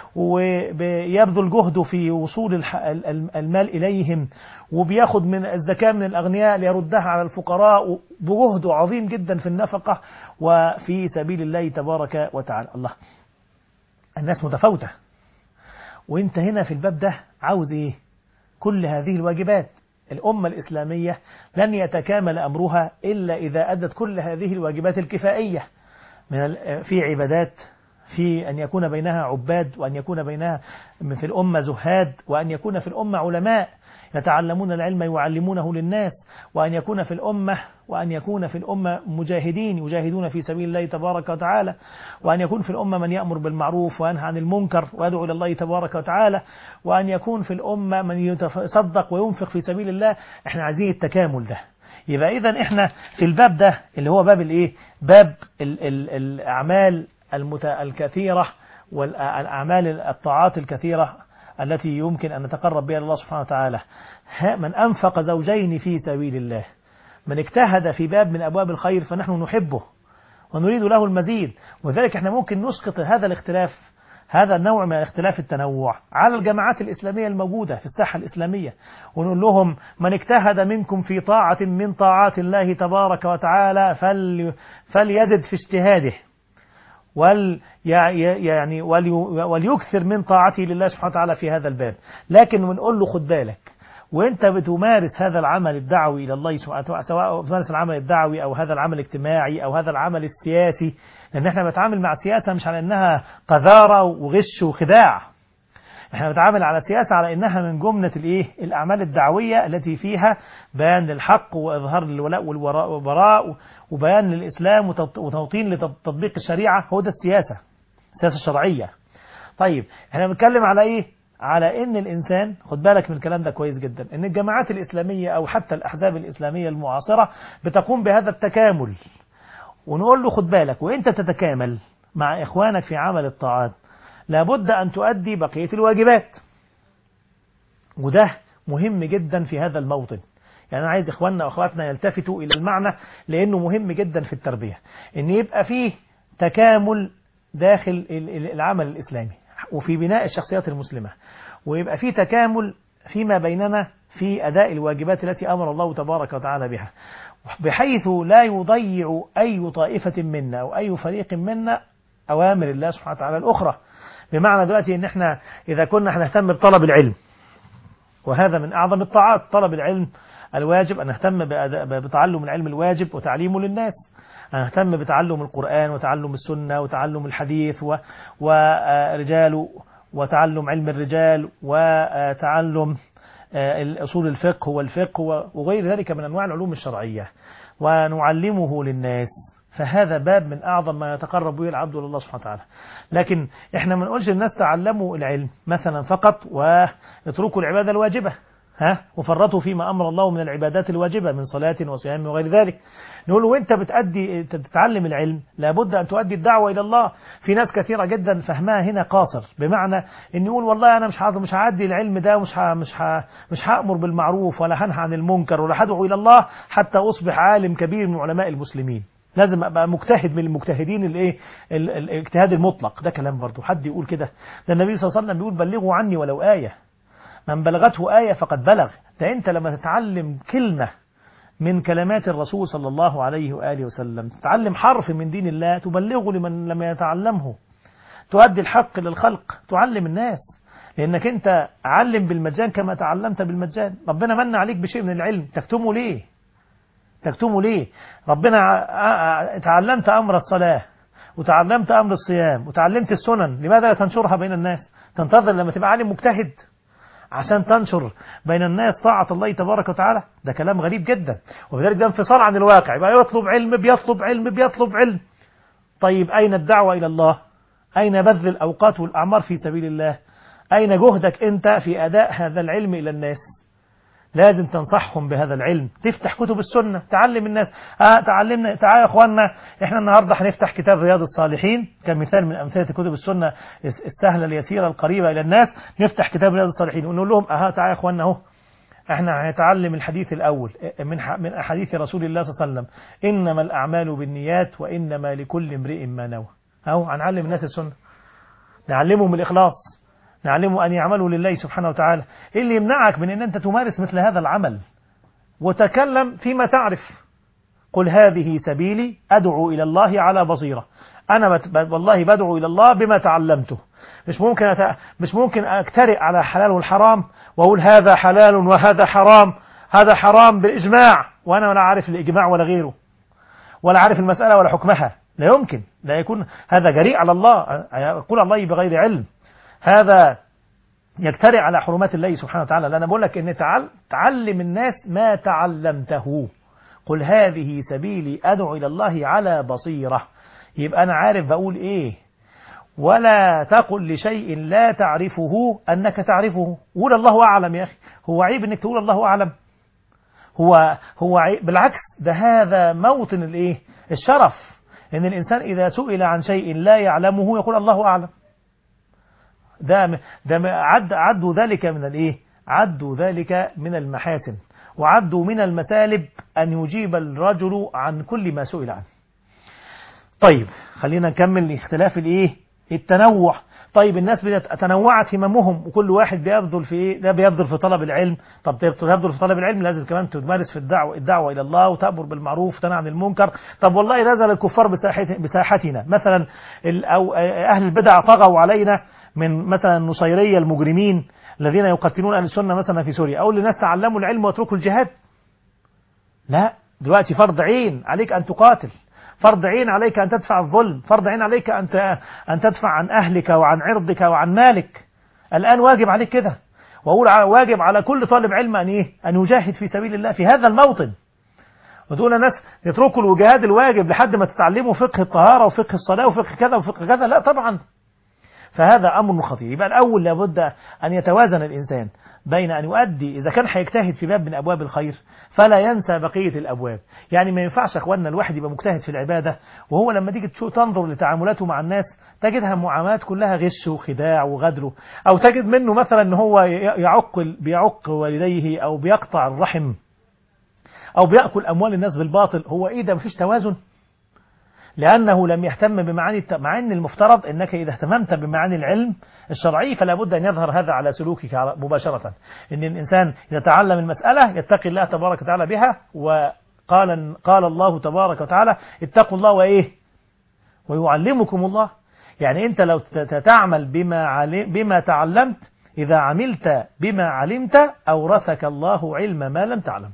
وبيبذل جهده في وصول المال إليهم، وبياخد من الزكاة من الأغنياء ليردها على الفقراء، بجهده عظيم جدا في النفقة وفي سبيل الله تبارك وتعالى. الله، الناس متفاوتة، وانت هنا في الباب ده عاوز ايه؟ كل هذه الواجبات. الأمة الإسلامية لن يتكامل أمرها إلا إذا أدت كل هذه الواجبات الكفائية من في عبادات، في أن يكون بينها عباد، وأن يكون بينها في الأمة زهاد، وأن يكون في الأمة علماء يتعلمون العلم يعلمونه للناس، وأن يكون في الأمة وأن يكون في الأمة مجاهدين يجاهدون في سبيل الله تبارك وتعالى، وأن يكون في الأمة من يأمر بالمعروف وينهى عن المنكر ويدعو إلى الله تبارك وتعالى، وأن يكون في الأمة من يتصدق وينفق في سبيل الله. احنا عايزين التكامل ده. يبقى إذن احنا في الباب ده اللي هو باب الايه؟ باب ال ال الأعمال المت... الكثيرة والأعمال الطاعات الكثيرة التي يمكن أن نتقرب بها الله سبحانه وتعالى. من أنفق زوجين في سبيل الله، من اجتهد في باب من أبواب الخير، فنحن نحبه ونريد له المزيد. وذلك احنا ممكن نسقط هذا الاختلاف، هذا النوع من اختلاف التنوع، على الجماعات الإسلامية الموجودة في الساحة الإسلامية، ونقول لهم من اجتهد منكم في طاعة من طاعات الله تبارك وتعالى فلي... فليزد في اجتهاده، وال يعني وليكثر من طاعته لله سبحانه وتعالى في هذا الباب. لكن بنقول له خد بالك وانت بتمارس هذا العمل الدعوي الى الله سبحانه وتعالى، سواء بتمارس العمل الدعوي او هذا العمل الاجتماعي او هذا العمل السياسي، لان احنا بنتعامل مع سياسه مش على انها قذاره وغش وخداع، احنا بنتعامل على سياسه على انها من جمله الايه الاعمال الدعويه التي فيها بيان للحق واظهار للولاء والبراء وبيان للاسلام وتوطين لتطبيق الشريعه. هو ده السياسه، السياسه الشرعيه. طيب احنا بنتكلم على ايه؟ على ان الانسان، خد بالك من الكلام ده كويس جدا، ان الجماعات الاسلاميه او حتى الاحزاب الاسلاميه المعاصره بتقوم بهذا التكامل، ونقول له خد بالك وانت تتكامل مع اخوانك في عمل الطاعات لابد ان تؤدي بقيه الواجبات، وده مهم جدا في هذا الموطن. يعني انا عايز اخواننا واخواتنا يلتفتوا الى المعنى، لانه مهم جدا في التربيه، ان يبقى فيه تكامل داخل العمل الاسلامي وفي بناء الشخصيات المسلمة، ويبقى في تكامل فيما بيننا في أداء الواجبات التي أمر الله تبارك وتعالى بها، بحيث لا يضيع أي طائفة منا أو أي فريق منا أوامر الله سبحانه وتعالى الأخرى. بمعنى دلوقتي إن إحنا إذا كنا هنهتم بطلب العلم، وهذا من أعظم الطاعات، طلب العلم الواجب، أن نهتم بتعلم العلم الواجب وتعليمه للناس، نهتم بتعلم القرآن وتعلم السنة وتعلم الحديث ورجال وتعلم علم الرجال وتعلم أصول الفقه والفقه وغير ذلك من أنواع العلوم الشرعية، ونعلمه للناس. فهذا باب من أعظم ما يتقرب به العبد لله سبحانه وتعالى. لكن إحنا ما نقولش الناس تعلموا العلم مثلا فقط ويتركوا العبادة الواجبة، ها وفرطوا فيما أمر الله من العبادات الواجبة من صلاة وصيام وغير ذلك. نقول وانت بتأدي تتعلم العلم لابد أن تؤدي الدعوة إلى الله. في ناس كثيرة جدا فهمها هنا قاصر، بمعنى أن يقول والله أنا مش مش هعدي العلم ده ومش مش مش هأمر بالمعروف ولا هنهى عن المنكر ولا هدعو إلى الله حتى أصبح عالم كبير من علماء المسلمين، لازم ابقى مجتهد من المجتهدين الايه الاجتهاد المطلق. ده كلام برضه حد يقول كده؟ ده النبي صلى الله عليه وسلم بيقول بلغوا عني ولو آية، من بلغته آية فقد بلغ. ده انت لما تتعلم كلمة من كلمات الرسول صلى الله عليه وآله وسلم، تتعلم حرف من دين الله تبلغه لمن لم يتعلمه، تؤدي الحق للخلق، تعلم الناس، لأنك أنت علم بالمجان كما تعلمت بالمجان. ربنا من عليك بشيء من العلم تكتمه ليه؟ تكتمه ليه؟ ربنا تعلمت أمر الصلاة وتعلمت أمر الصيام وتعلمت السنن، لماذا لا تنشرها بين الناس؟ تنتظر لما تبقى عالم مجتهد عشان تنشر بين الناس طاعة الله تبارك وتعالى؟ ده كلام غريب جدا، وبذلك ده انفصال عن الواقع. يبقى يطلب علم بيطلب علم بيطلب علم. طيب أين الدعوة إلى الله؟ أين بذل الأوقات والأعمار في سبيل الله؟ أين جهدك أنت في أداء هذا العلم إلى الناس؟ لازم تنصحهم بهذا العلم، تفتح كتب السنة، تعلم الناس. آه تعلمنا، تعالوا يا اخواننا احنا النهارده هنفتح كتاب رياض الصالحين كمثال من امثله كتب السنة السهله اليسيره القريبه الى الناس. نفتح كتاب رياض الصالحين ونقول لهم اها تعالوا يا اخواننا اهو احنا هنتعلم الحديث الاول من من احاديث رسول الله صلى الله عليه وسلم، انما الاعمال بالنيات وانما لكل امرئ ما نوى. اهو هنعلم الناس السنة، نعلمهم الاخلاص، نعلموا أن يعملوا لله سبحانه وتعالى. إيه اللي يمنعك من أن أنت تمارس مثل هذا العمل؟ وتكلم فيما تعرف. قل هذه سبيلي أدعو إلى الله على بصيرة. أنا بت... والله بدعو إلى الله بما تعلمته. مش ممكن أت... مش ممكن أكترئ على حلال والحرام وأقول هذا حلال وهذا حرام، هذا حرام بالإجماع وأنا ولا عارف الإجماع ولا غيره ولا عارف المسألة ولا حكمها. لا يمكن، لا يكون هذا جريء على الله، يقول الله بغير علم، هذا يجترئ على حرمات الله سبحانه وتعالى. لأنا بقول لك إن تعل... تعلم الناس ما تعلمته. قل هذه سبيلي أدعو إلى الله على بصيرة، يبقى أنا عارف بقول إيه. ولا تقل لشيء لا تعرفه أنك تعرفه. قول الله أعلم يا أخي، هو عيب إنك تقول الله أعلم؟ هو هو عيب؟ بالعكس، ده هذا موطن الإيه؟ الشرف، إن الإنسان إذا سئل عن شيء لا يعلمه يقول الله أعلم. ده ده عد عدوا ذلك من الايه؟ عدوا ذلك من المحاسن، وعدوا من المسالب أن يجيب الرجل عن كل ما سئل عنه. طيب خلينا نكمل اختلاف الايه؟ التنوع. طيب الناس تنوعت هممهم وكل واحد بيبذل في ايه؟ ده بيبذل في طلب العلم. طب تبذل في طلب العلم لازم كمان تمارس في الدعوه الدعوه الى الله وتأمر بالمعروف وتنهى عن المنكر. طب والله نزل الكفار بساحتنا مثلا، او اهل البدع طغوا علينا من مثلا النصيريه المجرمين الذين يقتلون اهل السنه مثلا في سوريا، اقول للناس تعلموا العلم واتركوا الجهاد؟ لا، دلوقتي فرض عين عليك ان تقاتل، فرض عين عليك أن تدفع الظلم، فرض عين عليك أن أن تدفع عن أهلك وعن عرضك وعن مالك. الآن واجب عليك كده، وأقول واجب على كل طالب علم أن إيه؟ أن يجاهد في سبيل الله في هذا الموطن. وتقول الناس يتركوا الجهاد الواجب لحد ما تتعلموا فقه الطهارة وفقه الصلاة وفقه كذا وفقه كذا، لا طبعا. فهذا أمر خطير. يبقى الأول لابد أن يتوازن الإنسان بين أن يؤدي، إذا كان هيجتهد في باب من أبواب الخير فلا ينسى بقية الأبواب. يعني ما ينفعش أخواننا الواحد يبقى مجتهد في العبادة وهو لما تيجي تنظر لتعاملاته مع الناس تجدها معاملات كلها غش وخداع وغدر، أو تجد منه مثلا أن هو يعق بيعق والديه أو بيقطع الرحم أو بيأكل أموال الناس بالباطل. هو إيه ده؟ مفيش توازن، لأنه لم يهتم بمعاني الت... مع أن المفترض أنك إذا اهتممت بمعاني العلم الشرعي فلا بد أن يظهر هذا على سلوكك مباشرة. أن الإنسان إذا تعلم المسألة يتقي الله تبارك وتعالى بها، وقال قال الله تبارك وتعالى اتقوا الله وإيه ويعلمكم الله. يعني أنت لو تعمل بما, علم... بما تعلمت، إذا عملت بما علمت أورثك الله علم ما لم تعلم.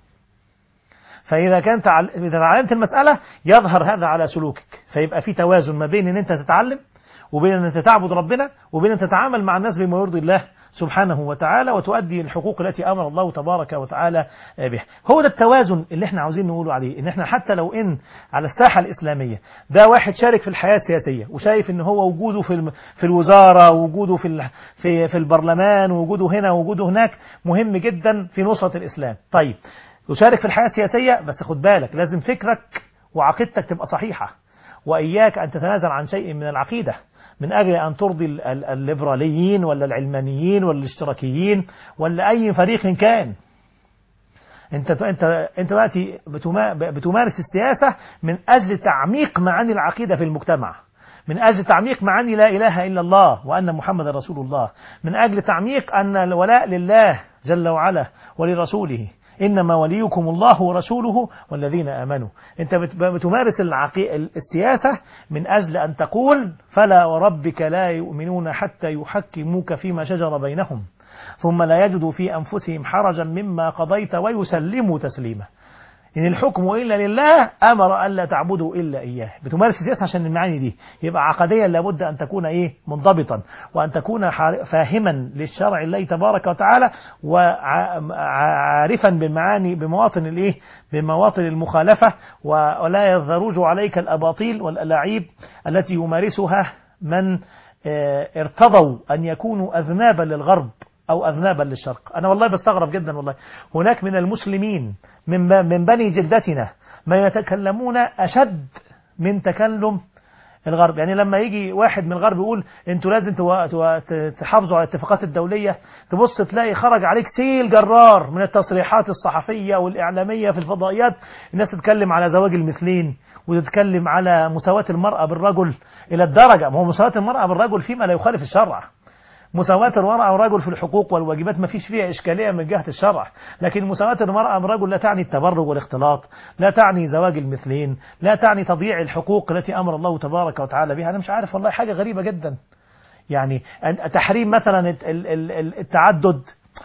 فإذا كانت إذا تعلمت المسألة يظهر هذا على سلوكك، فيبقى في توازن ما بين أن أنت تتعلم وبين أن أنت تعبد ربنا وبين أن تتعامل مع الناس بما يرضي الله سبحانه وتعالى وتؤدي الحقوق التي أمر الله تبارك وتعالى بها. هو ده التوازن اللي احنا عاوزين نقوله عليه، ان احنا حتى لو ان على الساحة الإسلامية ده واحد شارك في الحياة السياسية وشايف ان هو وجوده في في الوزارة ووجوده في في في البرلمان ووجوده هنا ووجوده هناك مهم جدا في نصرة الإسلام. طيب يشارك في الحياة السياسية، بس خد بالك لازم فكرك وعقيدتك تبقى صحيحة، وإياك أن تتنازل عن شيء من العقيدة من أجل أن ترضي الليبراليين ولا العلمانيين ولا الاشتراكيين ولا أي فريق كان. أنت أنت أنت دلوقتي بتمارس السياسة من أجل تعميق معاني العقيدة في المجتمع، من أجل تعميق معاني لا إله إلا الله وأن محمد رسول الله، من أجل تعميق أن الولاء لله جل وعلا ولرسوله، إنما وليكم الله ورسوله والذين آمنوا. أنت بتمارس السياسة من أجل أن تقول فلا وربك لا يؤمنون حتى يحكموك فيما شجر بينهم ثم لا يجدوا في أنفسهم حرجا مما قضيت ويسلموا تسليما. إن الحكم إلا لله أمر ألا تعبدوا إلا إياه. بتمارس السياسة عشان المعاني دي يبقى عقديا لابد أن تكون إيه منضبطا، وأن تكون فاهما للشرع الله تبارك وتعالى وعارفا بالمعاني بمواطن الإيه بمواطن المخالفة، ولا يضرج عليك الأباطيل والألاعيب التي يمارسها من ارتضوا أن يكونوا أذنابا للغرب أو أذنابا للشرق. أنا والله بستغرب جدا، والله هناك من المسلمين من من بني جلدتنا ما يتكلمون أشد من تكلم الغرب. يعني لما يجي واحد من الغرب يقول أنتوا لازم تحافظوا على الاتفاقات الدولية، تبص تلاقي خرج عليك سيل جرار من التصريحات الصحفية والإعلامية في الفضائيات، الناس تتكلم على زواج المثلين وتتكلم على مساواة المرأة بالرجل إلى الدرجة، ما هو مساواة المرأة بالرجل فيما لا يخالف الشرع. مساواة المرأة والرجل في الحقوق والواجبات ما فيش فيها إشكالية من جهة الشرع، لكن مساواة المرأة والرجل لا تعني التبرج والاختلاط، لا تعني زواج المثلين، لا تعني تضييع الحقوق التي أمر الله تبارك وتعالى بها. أنا مش عارف والله حاجة غريبة جدا، يعني تحريم مثلا التعدد،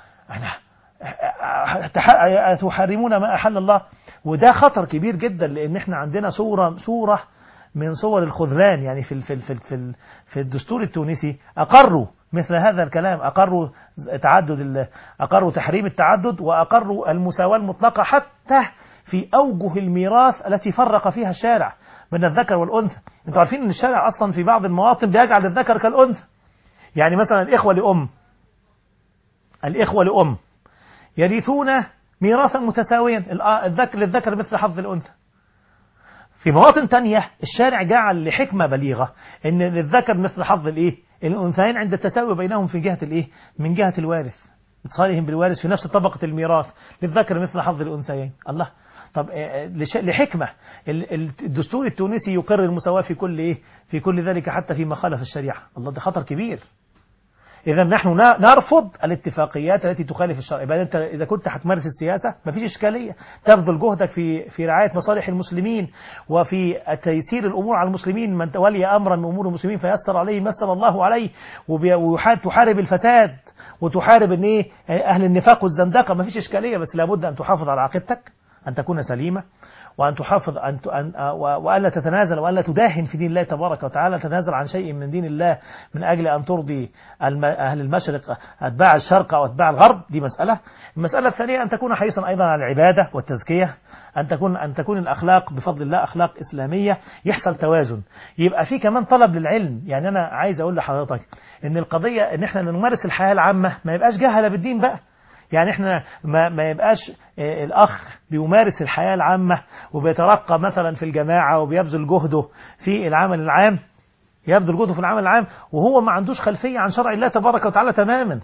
تحرمون ما أحل الله، وده خطر كبير جدا، لأن احنا عندنا صورة صورة من صور الخذلان. يعني في في في في, في الدستور التونسي أقروا مثل هذا الكلام، أقروا تعدد أقروا تحريم التعدد، وأقروا المساواة المطلقة حتى في أوجه الميراث التي فرق فيها الشارع بين الذكر والأنثى. أنتوا عارفين أن الشارع أصلا في بعض المواطن بيجعل الذكر كالأنثى. يعني مثلا الإخوة لأم الإخوة لأم يرثون ميراثا متساويا، الذكر للذكر مثل حظ الأنثى. في مواطن تانية الشارع جعل لحكمة بليغة ان للذكر مثل حظ الايه الانثيين عند التساوي بينهم في جهة الايه من جهة الوارث. اتصالهم بالوارث في نفس طبقة الميراث للذكر مثل حظ الأنثيين. الله، طب لحكمة الدستور التونسي يقرر المساواة في كل إيه في كل ذلك حتى فيما خالف الشريعة. الله، ده خطر كبير. إذا نحن نرفض الاتفاقيات التي تخالف الشرع. يبقى أنت إذا كنت هتمارس السياسة مفيش إشكالية، تبذل جهدك في في رعاية مصالح المسلمين وفي تيسير الأمور على المسلمين. من تولي أمرا من أمور المسلمين فيسر عليه ميسر الله عليه، وتحارب الفساد وتحارب ان ايه اهل النفاق والزندقه، مفيش اشكاليه، بس لابد ان تحافظ على عقيدتك، ان تكون سليمه، وان تحافظ ان والا تتنازل والا تداهن في دين الله تبارك وتعالى، تتنازل عن شيء من دين الله من اجل ان ترضي اهل المشرق اتباع الشرق او اتباع الغرب. دي مساله. المساله الثانيه ان تكون حريصا ايضا على العباده والتزكيه، ان تكون ان تكون الاخلاق بفضل الله اخلاق اسلاميه، يحصل توازن، يبقى في كمان طلب للعلم. يعني انا عايز اقول لحضرتك ان القضيه ان احنا نمارس الحياه العامه ما يبقاش جهله بالدين بقى. يعني احنا ما, ما يبقاش اه الأخ بيمارس الحياة العامة وبيترقى مثلا في الجماعة وبيبذل جهده في العمل العام، يبذل جهده في العمل العام وهو ما عندوش خلفية عن شرع الله تبارك وتعالى تماما،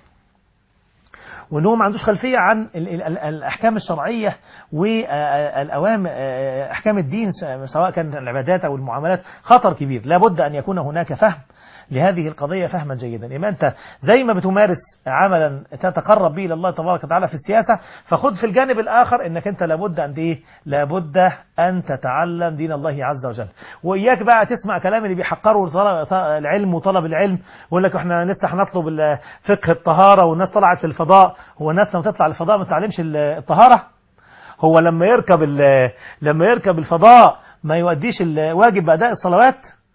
وأنه ما عندوش خلفية عن ال ال الأحكام الشرعية والأوامر أحكام الدين سواء كان العبادات أو المعاملات. خطر كبير. لابد أن يكون هناك فهم لهذه القضية فهما جيدا. إما أنت زي ما بتمارس عملا تتقرب به إلى الله تبارك وتعالى في السياسة، فخذ في الجانب الآخر أنك أنت لابد أن إيه؟ لابد أن تتعلم دين الله عز وجل. وإياك بقى تسمع كلام اللي بيحقروا العلم وطلب العلم، ويقول لك إحنا لسه هنطلب فقه الطهارة والناس طلعت للفضاء. هو الناس لما تطلع للفضاء ما تعلمش الطهارة؟ هو لما يركب لما يركب الفضاء ما يوديش الواجب بأداء الصلوات؟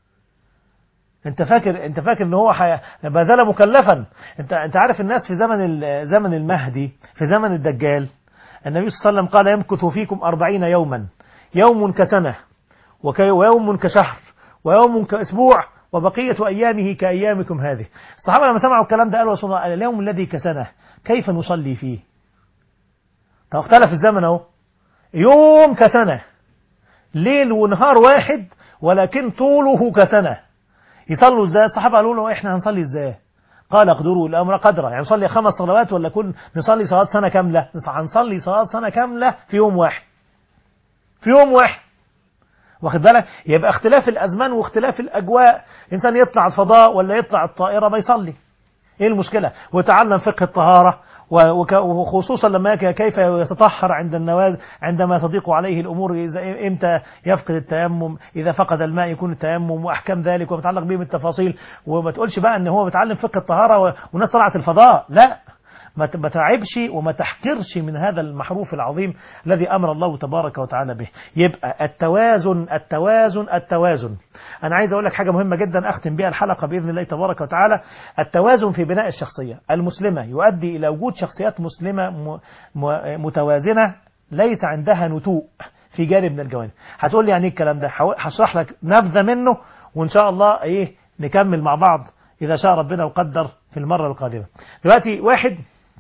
انت فاكر انت فاكر ان هو ما زال مكلفا؟ انت انت عارف الناس في زمن زمن المهدي، في زمن الدجال، النبي صلى الله عليه وسلم قال يمكث فيكم أربعين يوما، يوم كسنة ويوم كشهر ويوم كأسبوع وبقية أيامه كأيامكم هذه. الصحابة لما سمعوا الكلام ده قالوا رسول الله اليوم الذي كسنة كيف نصلي فيه؟ طب اختلف الزمن اهو، يوم كسنة، ليل ونهار واحد ولكن طوله كسنة. يصلوا ازاي؟ الصحابه قالوا له احنا هنصلي ازاي؟ قال اقدروا الامر قدرا. يعني نصلي خمس صلوات ولا كن نصلي صلاه سنه كامله؟ هنصلي صلاه سنه كامله في يوم واحد، في يوم واحد، واخد بالك؟ يبقى اختلاف الازمان واختلاف الاجواء، انسان يطلع الفضاء ولا يطلع الطائره ما يصلي، ايه المشكله؟ ويتعلم فقه الطهاره، وخصوصا لما كيف يتطهر عند النواز عندما تضيق عليه الأمور، إذا إمتى يفقد التيمم، إذا فقد الماء يكون التيمم، وأحكام ذلك ومتعلق به بالتفاصيل. وما تقولش بقى أن هو بيتعلم فقه الطهارة والناس طلعت الفضاء، لا، ما تعبش وما تحقرش من هذا المحروف العظيم الذي أمر الله تبارك وتعالى به. يبقى التوازن التوازن التوازن. أنا عايز أقول لك حاجة مهمة جدا أختم بها الحلقة بإذن الله تبارك وتعالى. التوازن في بناء الشخصية المسلمة يؤدي إلى وجود شخصيات مسلمة متوازنة ليس عندها نتوء في جانب من الجوانب. هتقول لي يعني إيه الكلام ده؟ هشرح لك نبذة منه وإن شاء الله إيه نكمل مع بعض إذا شاء ربنا وقدر في المرة القادمة. دلوقتي واحد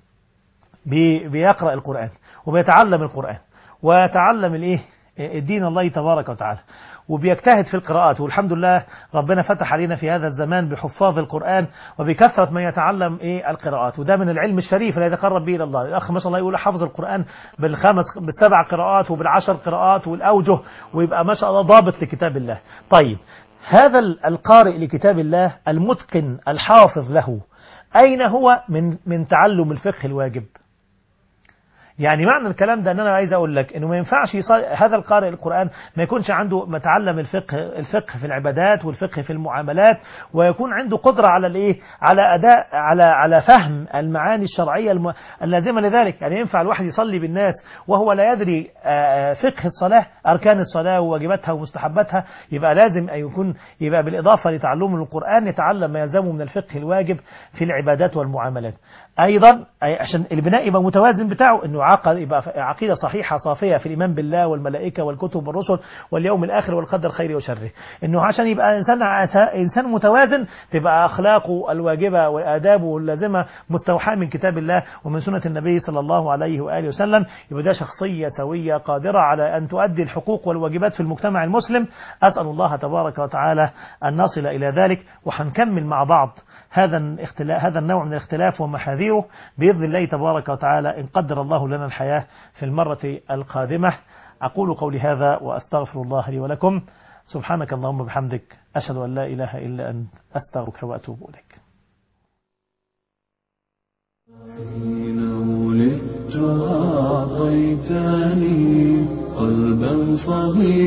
بيقرأ القرآن وبيتعلم القرآن ويتعلم الايه الدين الله تبارك وتعالى وبيجتهد في القراءات، والحمد لله ربنا فتح علينا في هذا الزمان بحفاظ القرآن وبكثرة ما يتعلم ايه القراءات، وده من العلم الشريف الذي يتقرب به الى الله. الاخ ما شاء الله يقول حافظ القرآن بالخمس بالسبع قراءات وبالعشر قراءات والاوجه، ويبقى ما شاء الله ضابط لكتاب الله. طيب هذا القارئ لكتاب الله المتقن الحافظ له أين هو من من تعلم الفقه الواجب؟ يعني معنى الكلام ده ان انا عايز اقول لك انه ما ينفعش هذا القارئ القرآن ما يكونش عنده متعلم الفقه الفقه في العبادات والفقه في المعاملات، ويكون عنده قدرة على الايه على اداء على على فهم المعاني الشرعية الم... اللازمة لذلك. يعني ينفع الواحد يصلي بالناس وهو لا يدري فقه الصلاة، اركان الصلاة وواجباتها ومستحباتها؟ يبقى لازم ان يكون يبقى بالاضافة لتعلم القرآن يتعلم ما يلزمه من الفقه الواجب في العبادات والمعاملات. ايضا عشان البناء يبقى متوازن بتاعه انه يعقد يبقى عقيدة صحيحة صافية في الإيمان بالله والملائكة والكتب والرسل واليوم الآخر والقدر خيره وشره. إنه عشان يبقى إنسان إنسان متوازن تبقى أخلاقه الواجبة وآدابه اللازمة مستوحاة من كتاب الله ومن سنة النبي صلى الله عليه وآله وسلم. يبقى ده شخصية سوية قادرة على أن تؤدي الحقوق والواجبات في المجتمع المسلم. أسأل الله تبارك وتعالى أن نصل إلى ذلك، وهنكمل مع بعض هذا الاختلاف هذا النوع من الاختلاف ومحاذيره بإذن الله تبارك وتعالى إن قدر الله لنا الحياة في المرة القادمة. أقول قولي هذا وأستغفر الله لي ولكم. سبحانك اللهم وبحمدك، أشهد أن لا إله إلا أنت، أستغفرك وأتوب إليك. حين ولدت أعطيتني قلبا صغيرا